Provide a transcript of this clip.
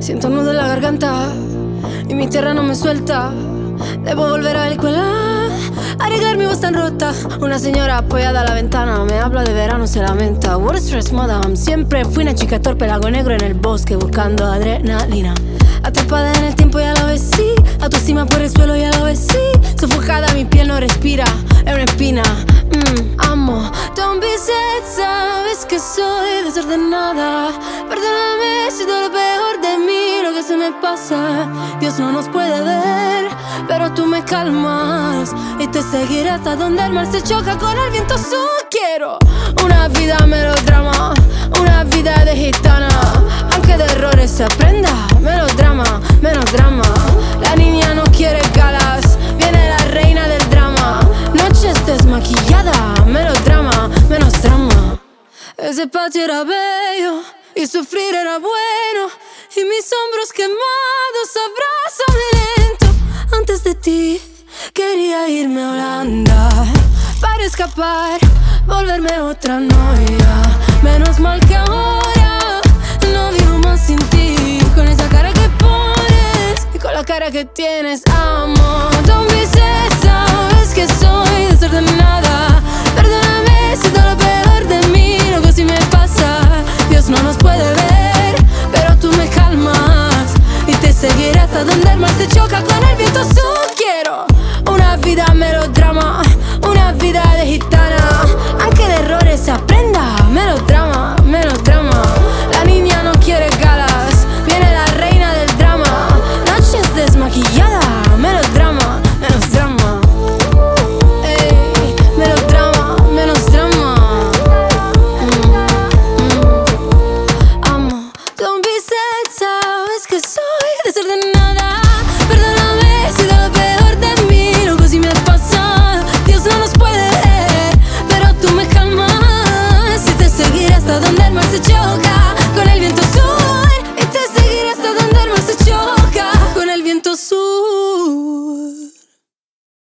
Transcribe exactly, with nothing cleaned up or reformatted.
Siento un nudo en la garganta y mi tierra no me suelta. Debo volver a la escuela, arreglar mi voz tan rota. Una señora apoyada a la ventana me habla de verano, se lamenta. What a stress, madam. Siempre fui una chica torpe, lago negro en el bosque buscando adrenalina. Atrapada en el tiempo, ya lo ves, sí. Autoestima por el suelo, ya lo ves, sí. Sofocada, mi piel no respira, es una espina. mm, Amo, don't be sad, sabes que soy desordenada. Perdóname si todo lo peor de mí, lo que se me pasa. Dios no nos puede ver, pero tú me calmas y te seguiré hasta donde el mar se choca con el viento sur. Quiero una vida melodrama, una vida de gitana, aunque de errores se aprenda. Melodrama, menos drama. La niña no quiere galas, viene la reina del drama. Noches desmaquillada, melodrama, menos drama. Ese patio era bello y sufrir era bueno, y mis hombros quemados, abrázame lento. Antes de ti quería irme a Holanda para escapar, volverme otra novia. Menos mal que ahora no vivo más sin ti. Con esa cara que pones y con la cara que tienes, amo. Don't be sad, sabes que soy